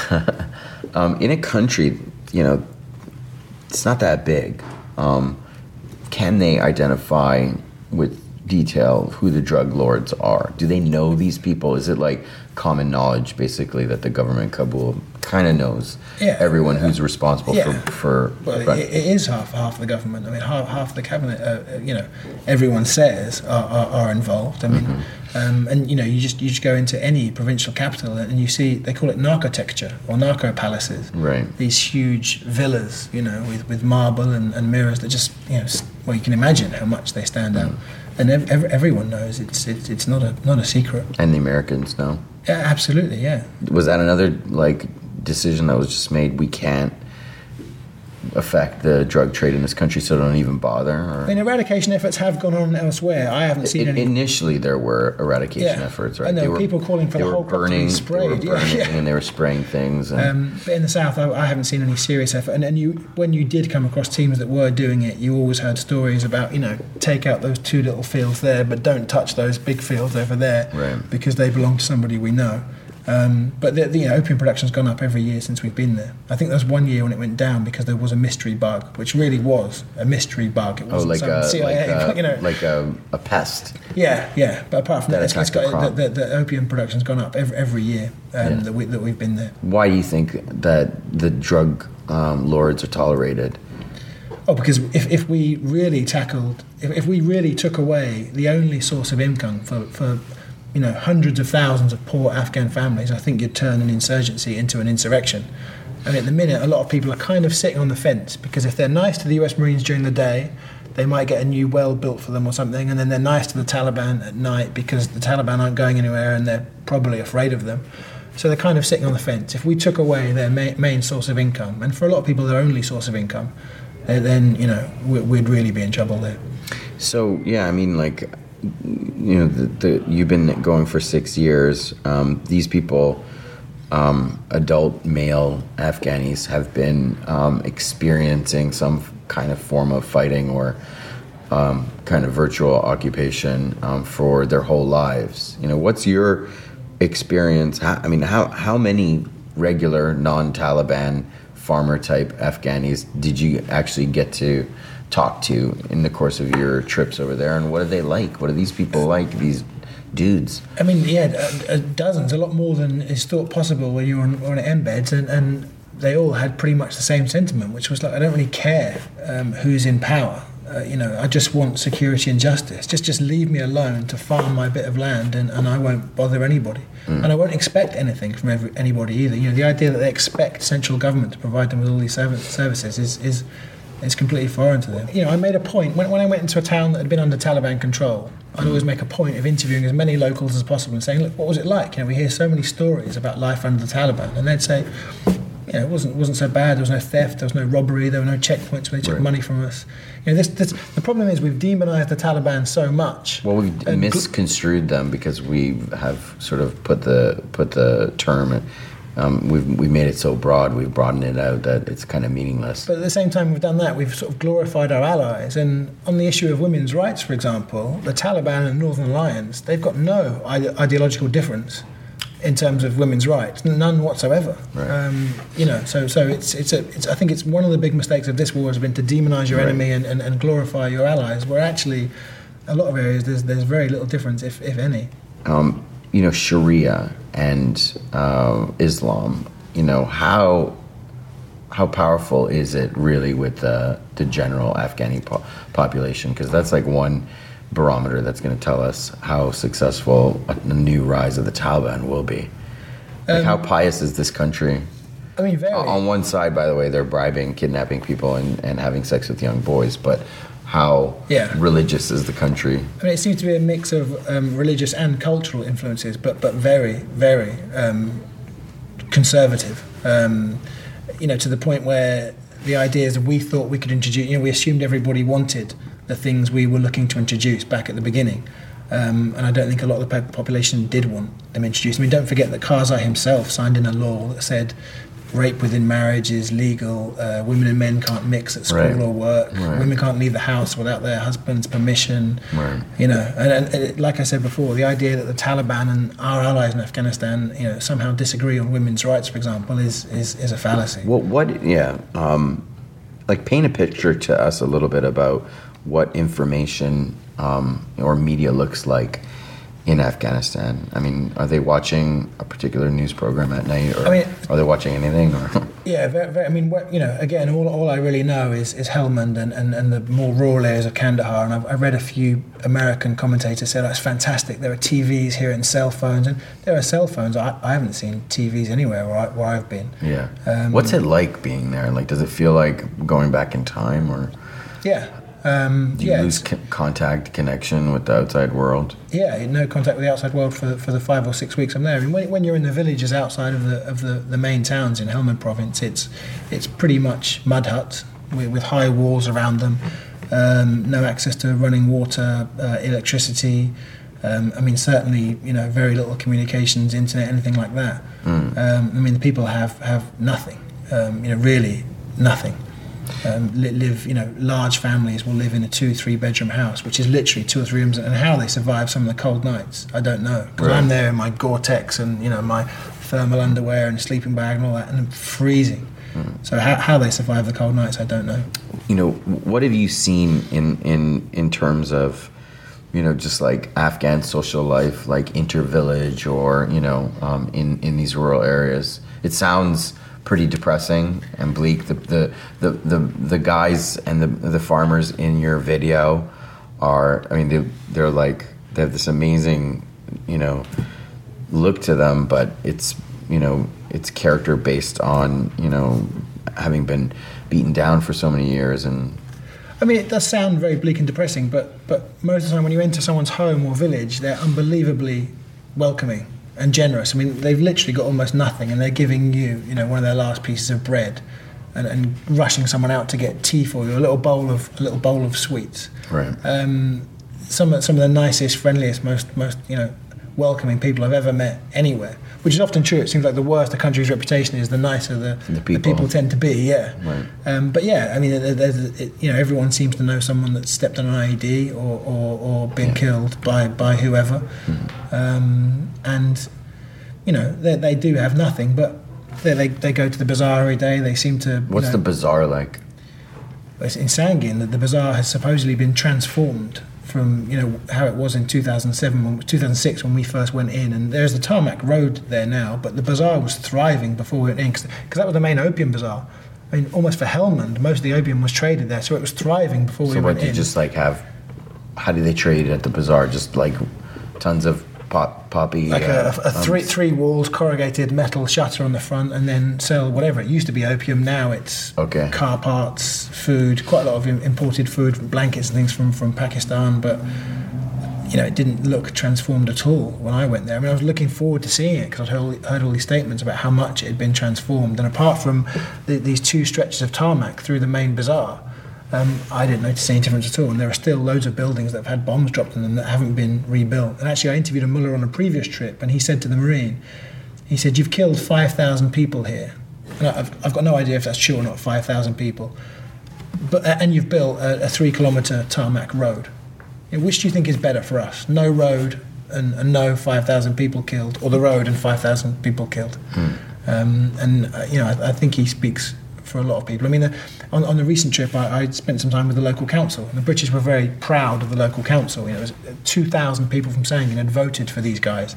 E: um, in a country, you know, it's not that big. Um, can they identify with detail who the drug lords are? Do they know these people? Is it like common knowledge, basically, that the government Kabul kind of knows
F: yeah,
E: everyone
F: uh,
E: who's responsible
F: yeah.
E: for, for
F: well, it, it is half half the government. I mean, half half the cabinet. Uh, you know, everyone says are, are, are involved. I mean, mm-hmm. um, and you know, you just you just go into any provincial capital and you see they call it narcotecture or narco palaces.
E: Right.
F: These huge villas, you know, with, with marble and, and mirrors that just, you know, well, you can imagine how much they stand out. and ev- ev- everyone knows it's, it's it's not a not a secret.
E: And the Americans know.
F: Yeah, absolutely. Yeah.
E: Was that another like decision that was just made? We can't affect the drug trade in this country, so don't even bother. Or?
F: I mean, eradication efforts have gone on elsewhere. I haven't seen
E: it,
F: any.
E: Initially, there were eradication
F: Yeah.
E: efforts, right?
F: I know,
E: They were,
F: people calling for
E: they
F: the
E: were
F: whole crop to be
E: burning,
F: sprayed.
E: They were
F: Yeah,
E: burning,
F: yeah.
E: and they were spraying things. And
F: Um, but in the south, I, I haven't seen any serious effort. And, and you, when you did come across teams that were doing it, you always heard stories about, you know, take out those two little fields there, but don't touch those big fields over there,
E: Right.
F: because they belong to somebody we know. Um, but the, the you know, opium production's gone up every year since we've been there. I think there was one year when it went down because there was a mystery bug, which really was a mystery bug. It
E: oh,
F: wasn't
E: like
F: some
E: a
F: C I A,
E: like a,
F: but, you know,
E: like a, a pest.
F: yeah, yeah. But apart from
E: That
F: that, it's, it's
E: attacked the
F: got,
E: crop.
F: the, the, the opium production's gone up every, every year um,
E: Yeah.
F: that, we, that we've been there.
E: Why do you think that the drug um, lords are tolerated?
F: Oh, because if, if we really tackled, if, if we really took away the only source of income for, for you know, hundreds of thousands of poor Afghan families, I think you'd turn an insurgency into an insurrection. And at the minute, a lot of people are kind of sitting on the fence, because if they're nice to the U S Marines during the day, they might get a new well built for them or something, and then they're nice to the Taliban at night because the Taliban aren't going anywhere and they're probably afraid of them. So they're kind of sitting on the fence. If we took away their ma- main source of income, and for a lot of people their only source of income, then, you know, we'd really be in trouble there.
E: So, yeah, I mean, like, you know, the, the, you've been going for six years. Um, these people, um, adult male Afghanis, have been um, experiencing some kind of form of fighting or um, kind of virtual occupation um, for their whole lives. You know, what's your experience? How, I mean, how how many regular non-Taliban farmer-type Afghanis did you actually get to talk to in the course of your trips over there, and what are they like? What are these people like, these dudes?
F: I mean, yeah, uh, uh, dozens, a lot more than is thought possible when you're on, on embeds, and, and they all had pretty much the same sentiment, which was like, I don't really care um, who's in power. Uh, you know, I just want security and justice. Just just leave me alone to farm my bit of land, and, and I won't bother anybody. Mm. And I won't expect anything from every, anybody either. You know, the idea that they expect central government to provide them with all these service, services is, is is completely foreign to them. You know, I made a point, when, when I went into a town that had been under Taliban control, I'd always make a point of interviewing as many locals as possible and saying, look, what was it like? You know, we hear so many stories about life under the Taliban, and they'd say, you know, it wasn't wasn't so bad. There was no theft. There was no robbery. There were no checkpoints where they took
E: Right.
F: money from us. You know, this, this the problem is we've demonized the Taliban so much.
E: Well, we've
F: and
E: misconstrued them because we have sort of put the put the term. Um, we've we made it so broad. We've broadened it out that it's kind of meaningless.
F: But at the same time we've done that, we've sort of glorified our allies. And on the issue of women's rights, for example, the Taliban and Northern Alliance, they've got no ide- ideological difference in terms of women's rights, none whatsoever.
E: Right.
F: Um, you know, so so it's it's a it's, I think it's one of the big mistakes of this war has been to demonize your
E: Right.
F: enemy and, and, and glorify your allies, where actually a lot of areas there's there's very little difference, if if any.
E: Um, you know, Sharia and uh, Islam. You know, how how powerful is it really with the the general Afghani po- population? Because that's like one barometer that's going to tell us how successful a new rise of the Taliban will be. Like,
F: Um,
E: how pious is this country?
F: I mean, very.
E: On one side, by the way, they're bribing, kidnapping people, and, and having sex with young boys. But how
F: Yeah.
E: religious is the country?
F: I mean, it seems to be a mix of um, religious and cultural influences, but but very, very um, conservative. Um, you know, to the point where the ideas that we thought we could introduce, you know, we assumed everybody wanted the things we were looking to introduce back at the beginning. Um, and I don't think a lot of the population did want them introduced. I mean, don't forget that Karzai himself signed in a law that said rape within marriage is legal, uh, women and men can't mix at school
E: Right.
F: or work,
E: Right.
F: women can't leave the house without their husband's permission.
E: Right.
F: You know, and, and it, like I said before, the idea that the Taliban and our allies in Afghanistan, you know, somehow disagree on women's rights, for example, is is, is a fallacy.
E: What? What? Yeah. Um, like, paint a picture to us a little bit about what information um, or media looks like in Afghanistan. I mean, are they watching a particular news program at night, or
F: I mean-
E: are they watching anything? Or
F: Yeah, very, very, I mean, what, you know, again, all, all I really know is, is Helmand and, and, and the more rural areas of Kandahar. And I've, I read a few American commentators say, oh, it's fantastic. There are T Vs here and cell phones. And there are cell phones. I, I haven't seen T Vs anywhere where, I, where I've been.
E: yeah.
F: Um,
E: What's it like being there? Like, does it feel like going back in time, or?
F: Yeah. Um,
E: Do you
F: yeah,
E: lose c- contact, connection with the outside world?
F: Yeah, no contact with the outside world for for the five or six weeks I'm there. I mean, when, when you're in the villages outside of the of the, the main towns in Helmand province, it's it's pretty much mud huts with, with high walls around them, um, no access to running water, uh, electricity. Um, I mean, certainly, you know, very little communications, internet, anything like that. Mm. Um, I mean, the people have have nothing. Um, you know, really nothing. Um, live, you know, large families will live in a two, three bedroom house, which is literally two or three rooms, and how they survive some of the cold nights, I don't know. Because right. I'm there in my Gore-Tex and, you know, my thermal underwear and sleeping bag and all that, and I'm freezing. Mm. So how, how they survive the cold nights, I don't know.
E: You know, what have you seen in, in, in terms of, you know, just like Afghan social life, like inter-village or, you know, um, in, in these rural areas? It sounds pretty depressing and bleak. The the, the, the, the guys and the the farmers in your video are, I mean, they, they're like, they have this amazing, you know, look to them, but it's, you know, it's character based on, you know, having been beaten down for so many years. And
F: I mean, it does sound very bleak and depressing, but but most of the time when you enter someone's home or village, they're unbelievably welcoming and generous. I mean, they've literally got almost nothing, and they're giving you, you know, one of their last pieces of bread, and, and rushing someone out to get tea for you, a little bowl of a little bowl of sweets.
E: Right.
F: Um, some of some of the nicest, friendliest, most most you know, welcoming people I've ever met anywhere. Which is often true. It seems like the worse the country's reputation is, the nicer the,
E: the, people.
F: the people tend to be. Yeah.
E: Right.
F: Um, but yeah, I mean, there's, it, you know, everyone seems to know someone that's stepped on an I E D or, or, or been yeah. killed by, by whoever, mm-hmm. um, and you know they, they do have nothing. But they, they they go to the bazaar every day. They seem to.
E: What's
F: you know,
E: the bazaar like?
F: In Sangin, the, the bazaar has supposedly been transformed from, you know, how it was in two thousand seven, when, two thousand six when we first went in, and there's the tarmac road there now, but the bazaar was thriving before we went in, because that was the main opium bazaar. I mean, almost for Helmand, most of the opium was traded there, so it was thriving before
E: so
F: we went in.
E: So what, you just like have, how do they trade it at the bazaar? Just like tons of pop, poppy?
F: Like
E: uh,
F: a, a three, three walls, corrugated metal shutter on the front, and then sell whatever. It used to be opium, now it's
E: okay.
F: car parts, food, quite a lot of imported food, blankets and things from, from Pakistan, but you know, it didn't look transformed at all when I went there. I mean, I was looking forward to seeing it because I'd heard, heard all these statements about how much it had been transformed. And apart from the, these two stretches of tarmac through the main bazaar, um, I didn't notice any difference at all. And there are still loads of buildings that have had bombs dropped in them that haven't been rebuilt. And actually, I interviewed a mullah on a previous trip, and he said to the Marine, he said, "You've killed five thousand people here." And I've, I've got no idea if that's true or not, five thousand people. But and you've built a, a three-kilometre tarmac road. Which do you think is better for us? No road and, and no five thousand people killed, or the road and five thousand people killed? Hmm. Um, and, uh, you know, I, I think he speaks for a lot of people. I mean, the, on, on the recent trip, I, I spent some time with the local council. And the British were very proud of the local council. You know, it was two thousand people from Sangin had voted for these guys.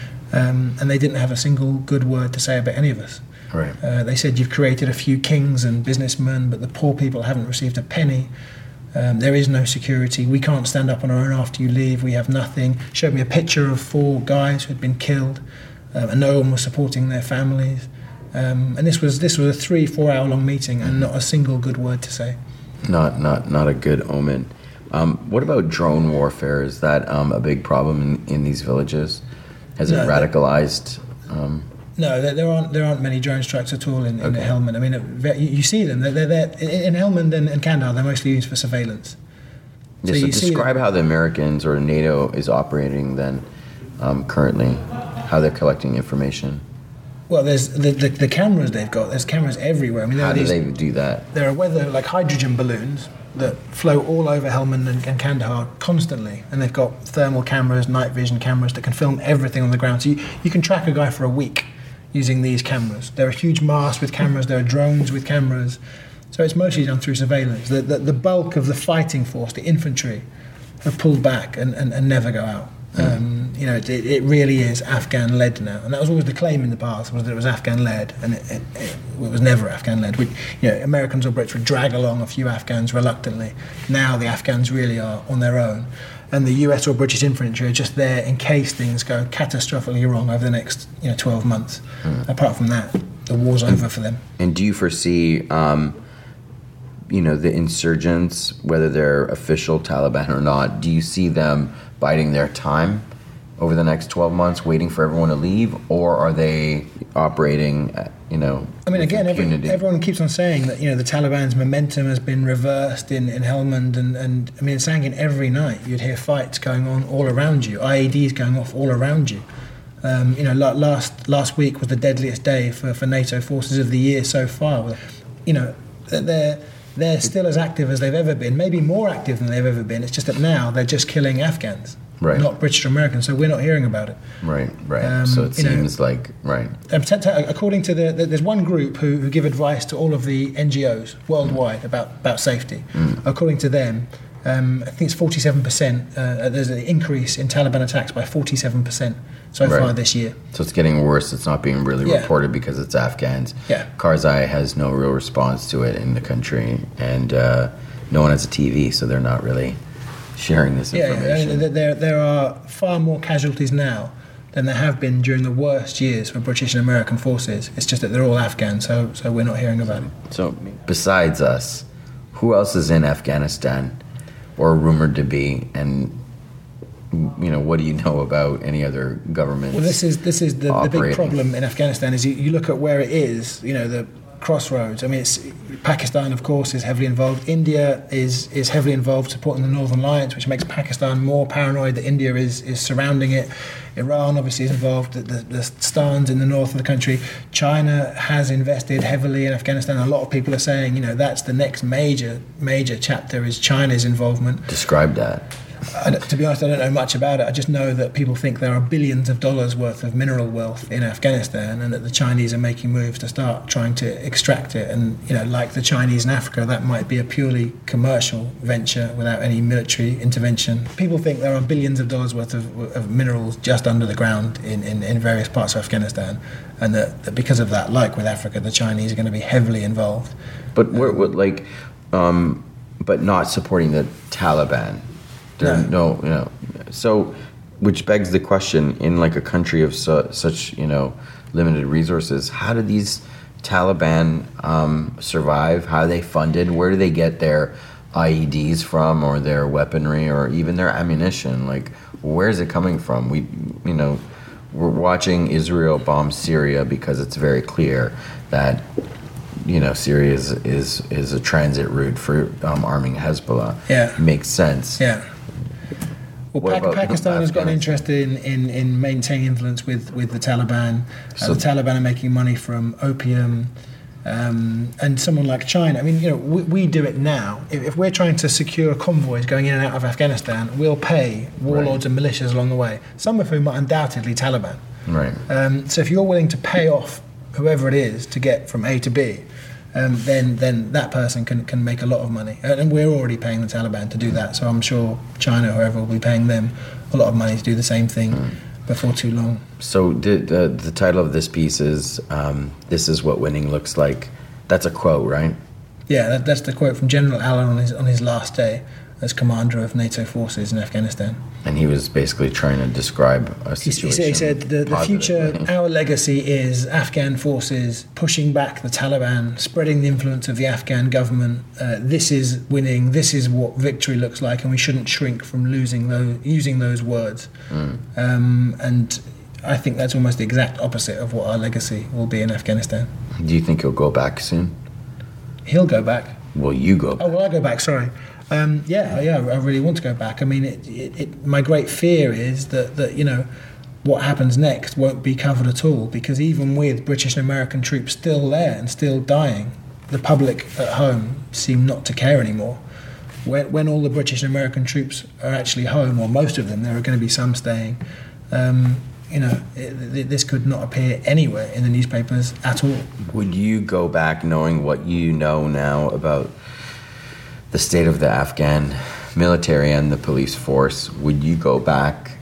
F: Um, and they didn't have a single good word to say about any of us.
E: Right.
F: Uh, they said, "You've created a few kings and businessmen, but the poor people haven't received a penny. Um, there is no security. We can't stand up on our own after you leave. We have nothing." Showed me a picture of four guys who had been killed, um, and no one was supporting their families. Um, and this was this was a three, four hour long meeting, and not a single good word to say.
E: Not not not a good omen. Um, what about drone warfare? Is that um, a big problem in, in these villages? Has it no, radicalized? Um,
F: No, there, there aren't there aren't many drone strikes at all in, in
E: okay.
F: Helmand. I mean, you, you see them. They're, they're there in Helmand and, and Kandahar. They're mostly used for surveillance.
E: So, yeah, so describe how the Americans or NATO is operating then um, currently, how they're collecting information.
F: Well, there's the, the the cameras they've got. There's cameras everywhere. I mean,
E: how do
F: these,
E: they do that?
F: There are weather like hydrogen balloons that flow all over Helmand and, and Kandahar constantly, and they've got thermal cameras, night vision cameras that can film everything on the ground. So you, you can track a guy for a week using these cameras. There are huge masts with cameras, there are drones with cameras. So it's mostly done through surveillance. The, the, the bulk of the fighting force, the infantry, have pulled back and, and, and never go out. Mm. Um, you know, it, it really is Afghan-led now. And that was always the claim in the past, was that it was Afghan-led, and it, it, it, it was never Afghan-led. We, you know, Americans or Brits would drag along a few Afghans reluctantly. Now the Afghans really are on their own. And the U S or British infantry are just there in case things go catastrophically wrong over the next, you know, twelve months. Mm. Apart from that, the war's over for them.
E: And do you foresee um, you know, the insurgents, whether they're official Taliban or not, do you see them biding their time over the next twelve months, waiting for everyone to leave, or are they operating, you know,
F: I mean,
E: with
F: again, every,
E: impunity?
F: everyone keeps on saying that, you know, the Taliban's momentum has been reversed in, in Helmand, and, and I mean, it's hanging every night. You'd hear fights going on all around you, I E Ds going off all around you. Um, you know, la- last last week was the deadliest day for, for NATO forces of the year so far. You know, they're they're still as active as they've ever been, maybe more active than they've ever been. It's just that now they're just killing Afghans,
E: right,
F: not British or Americans, so we're not hearing about it.
E: Right, right.
F: Um,
E: so it
F: you know,
E: seems like, right.
F: Um, t- t- according to the, the, there's one group who, who give advice to all of the N G Os worldwide mm. about, about safety. Mm. According to them, um, I think it's forty-seven percent, uh, there's an increase in Taliban attacks by forty-seven percent so right. far this year.
E: So it's getting worse. It's not being really
F: yeah.
E: reported because it's Afghans.
F: Yeah.
E: Karzai has no real response to it in the country, and uh, no one has a T V, so they're not really sharing this information.
F: Yeah, there, there are far more casualties now than there have been during the worst years for British and American forces. It's just that they're all Afghan, so so we're not hearing about it.
E: So besides us, who else is in Afghanistan or rumored to be, and you know, what do you know about any other governments?
F: Well, this is this is the, the big problem in Afghanistan. Is you, you look at where it is, you know, the crossroads. I mean, it's, Pakistan, of course, is heavily involved. India is is heavily involved, supporting the Northern Alliance, which makes Pakistan more paranoid that India is, is surrounding it. Iran, obviously, is involved. The, the, the Stans in the north of the country. China has invested heavily in Afghanistan. A lot of people are saying, you know, that's the next major major chapter is China's involvement.
E: Describe that.
F: I, to be honest, I don't know much about it. I just know that people think there are billions of dollars worth of mineral wealth in Afghanistan, and that the Chinese are making moves to start trying to extract it. And, you know, like the Chinese in Africa, that might be a purely commercial venture without any military intervention. People think there are billions of dollars worth of, of minerals just under the ground in, in, in various parts of Afghanistan, and that, that because of that, like with Africa, the Chinese are going to be heavily involved.
E: But we're, we're like, um, but not supporting the Taliban. No. no, you know, so, which begs the question: in like a country of su- such, you know, limited resources, how do these Taliban um, survive? How are they funded? Where do they get their I E Ds from, or their weaponry, or even their ammunition? Like, where is it coming from? We, you know, we're watching Israel bomb Syria because it's very clear that, you know, Syria is is, is a transit route for um, arming Hezbollah.
F: Yeah,
E: makes sense.
F: Yeah. Well, pa- Pakistan has got an interest in, in, in maintaining influence with, with the Taliban. Uh, so the Taliban are making money from opium. Um, and someone like China, I mean, you know, we, we do it now. If, if we're trying to secure convoys going in and out of Afghanistan, we'll pay warlords right. and militias along the way, some of whom are undoubtedly Taliban.
E: Right.
F: Um, so if you're willing to pay off whoever it is to get from A to B, Um, then then that person can, can make a lot of money. And we're already paying the Taliban to do that, so I'm sure China, whoever, will be paying them a lot of money to do the same thing mm. before too long.
E: So the, the, the title of this piece is, um, This is What Winning Looks Like. That's a quote, right?
F: Yeah, that, that's the quote from General Allen on his on his last day as commander of NATO forces in Afghanistan.
E: And he was basically trying to describe a situation.
F: He said, he said the, the future, our legacy is Afghan forces pushing back the Taliban, spreading the influence of the Afghan government. Uh, this is winning. This is what victory looks like, and we shouldn't shrink from losing those, using those words. Mm. Um, and I think that's almost the exact opposite of what our legacy will be in Afghanistan.
E: Do you think he'll go back soon?
F: He'll go back.
E: Will you go back?
F: Oh, will I go back? Sorry. Um, yeah, yeah, I really want to go back. I mean, it, it, it, my great fear is that, that, you know, what happens next won't be covered at all, because even with British and American troops still there and still dying, the public at home seem not to care anymore. When, when all the British and American troops are actually home, or most of them, there are going to be some staying, um, you know, it, it, this could not appear anywhere in the newspapers at all.
E: Would you go back knowing what you know now about the state of the Afghan military and the police force? Would you go back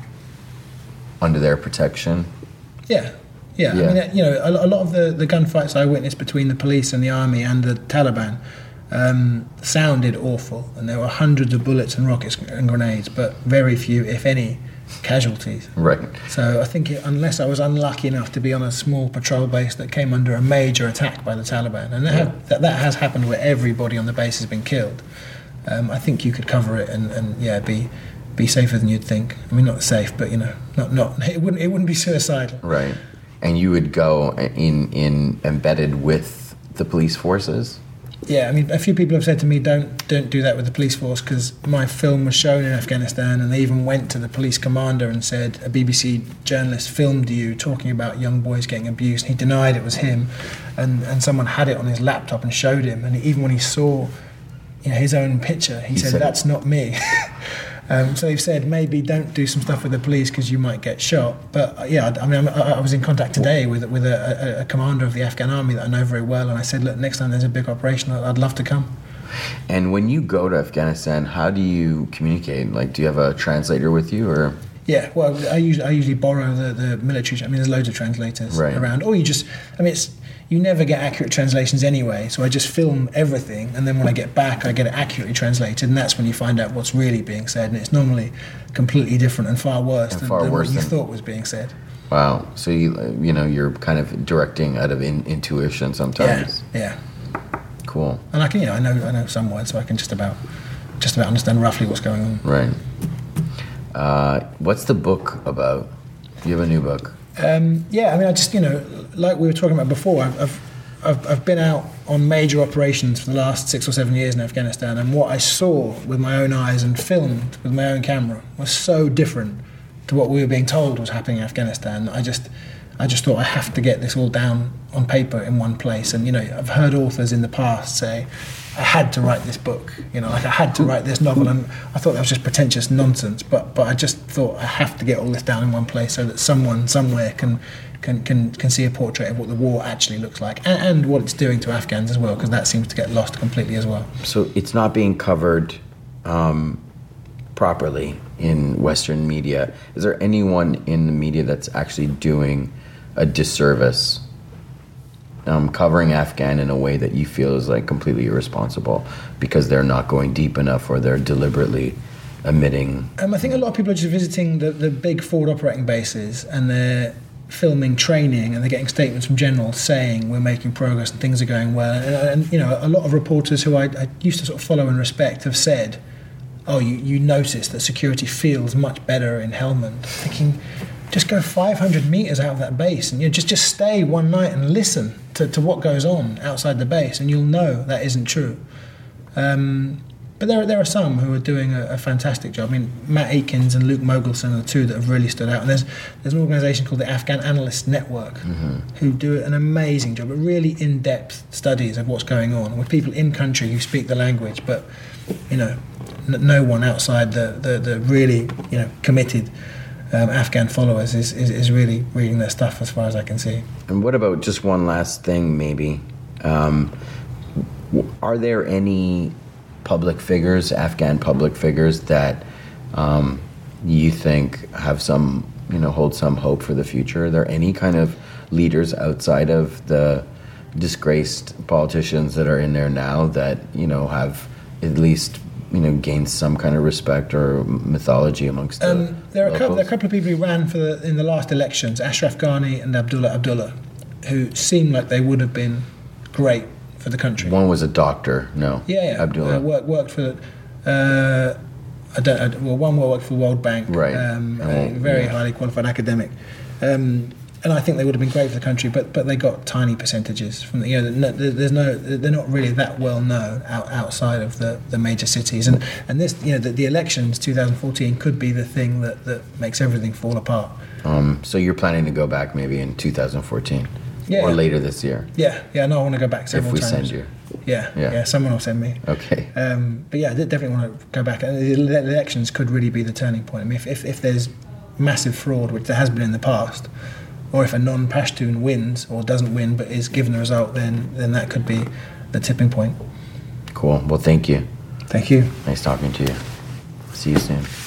E: under their protection?
F: Yeah, yeah. yeah. I mean, you know, a, a lot of the, the gunfights I witnessed between the police and the army and the Taliban um, sounded awful, and there were hundreds of bullets and rockets and grenades, but very few, if any, casualties.
E: Right.
F: So I think it, unless I was unlucky enough to be on a small patrol base that came under a major attack by the Taliban, and that,
E: Yeah.
F: have, that, that has happened where everybody on the base has been killed, um, I think you could cover it and, and yeah, be be safer than you'd think. I mean, not safe, but you know, not not it wouldn't it wouldn't be suicidal.
E: Right. And you would go in in embedded with the police forces?
F: Yeah, I mean, a few people have said to me, don't don't do that with the police force, because my film was shown in Afghanistan, and they even went to the police commander and said, a B B C journalist filmed you talking about young boys getting abused. He denied it was him, and, and someone had it on his laptop and showed him, and even when he saw, you know, his own picture, he, he said, said, that's not me. Um, so they've said maybe don't do some stuff with the police because you might get shot. But uh, yeah, I, I mean, I, I was in contact today with with a, a, a commander of the Afghan army that I know very well, and I said, look, next time there's a big operation, I'd, I'd love to come.
E: And when you go to Afghanistan, how do you communicate? Like, do you have a translator with you, or?
F: Yeah, well, I usually I usually borrow the, the military. I mean, there's loads of translators
E: right.
F: around. Or you just, I mean, it's you never get accurate translations anyway. So I just film everything, and then when I get back, I get it accurately translated, and that's when you find out what's really being said. And it's normally completely different and far worse,
E: and
F: than,
E: far
F: than
E: worse
F: what you
E: than...
F: thought was being said.
E: Wow. So you you know you're kind of directing out of in, intuition sometimes.
F: Yeah. Yeah.
E: Cool.
F: And I can, you know, I know I know some words, so I can just about just about understand roughly what's going on.
E: Right. Uh, what's the book about? You have a new book.
F: Um, yeah, I mean, I just, you know, like we were talking about before, I've, I've I've I've been out on major operations for the last six or seven years in Afghanistan, and what I saw with my own eyes and filmed with my own camera was so different to what we were being told was happening in Afghanistan. I just I just thought I have to get this all down on paper in one place. And, you know, I've heard authors in the past say, I had to write this book, you know, like I had to write this novel, and I thought that was just pretentious nonsense, but but I just thought I have to get all this down in one place so that someone somewhere can can can, can see a portrait of what the war actually looks like, and, and what it's doing to Afghans as well, because that seems to get lost completely as well.
E: So it's not being covered um, properly in Western media. Is there anyone in the media that's actually doing a disservice Um, covering Afghan in a way that you feel is like completely irresponsible because they're not going deep enough, or they're deliberately omitting?
F: Um, I think a lot of people are just visiting the, the big forward operating bases, and they're filming training, and they're getting statements from generals saying we're making progress and things are going well. And, and you know, a lot of reporters who I, I used to sort of follow and respect have said, "Oh, you, you notice that security feels much better in Helmand." Thinking, just go five hundred metres out of that base, and you know, just just stay one night and listen to, to what goes on outside the base, and you'll know that isn't true. Um, but there there are some who are doing a, a fantastic job. I mean, Matt Aikins and Luke Mogelson are the two that have really stood out. And there's there's an organisation called the Afghan Analyst Network, mm-hmm. who do an amazing job, but really in-depth studies of what's going on with people in country who speak the language, but you know, n- no one outside the, the the really you know committed Um, Afghan followers is, is, is really reading their stuff, as far as I can see.
E: And what about just one last thing, maybe? Um, are there any public figures, Afghan public figures, that um, you think have some, you know, hold some hope for the future? Are there any kind of leaders outside of the disgraced politicians that are in there now that, you know, have at least, you know, gained some kind of respect or mythology amongst the
F: um, there are a couple, there are a couple of people who ran for the, in the last elections, Ashraf Ghani and Abdullah Abdullah, who seemed like they would have been great for the country.
E: One was a doctor, no?
F: Yeah, yeah.
E: Abdullah.
F: Uh, worked, worked for, uh, I don't, I, well, one worked for World Bank,
E: right.
F: um,
E: oh,
F: a very
E: yeah.
F: highly qualified academic. Um, and I think they would have been great for the country, but but they got tiny percentages from the, you know, no, there's no, they're not really that well known out, outside of the, the major cities, and and this, you know, the, the elections twenty fourteen could be the thing that, that makes everything fall apart.
E: Um, so you're planning to go back maybe in two thousand fourteen,
F: yeah,
E: or
F: yeah.
E: later this year?
F: Yeah, yeah. No, I want to go back several
E: times. If we
F: times.
E: send you.
F: Yeah, yeah,
E: yeah,
F: someone will send me.
E: Okay.
F: Um, but yeah, I definitely want to go back. And the elections could really be the turning point. I mean, if, if, if there's massive fraud, which there has been in the past, or if a non-Pashtun wins or doesn't win but is given the result, then then that could be the tipping point.
E: Cool. Well, thank you.
F: Thank you.
E: Nice talking to you. See you soon.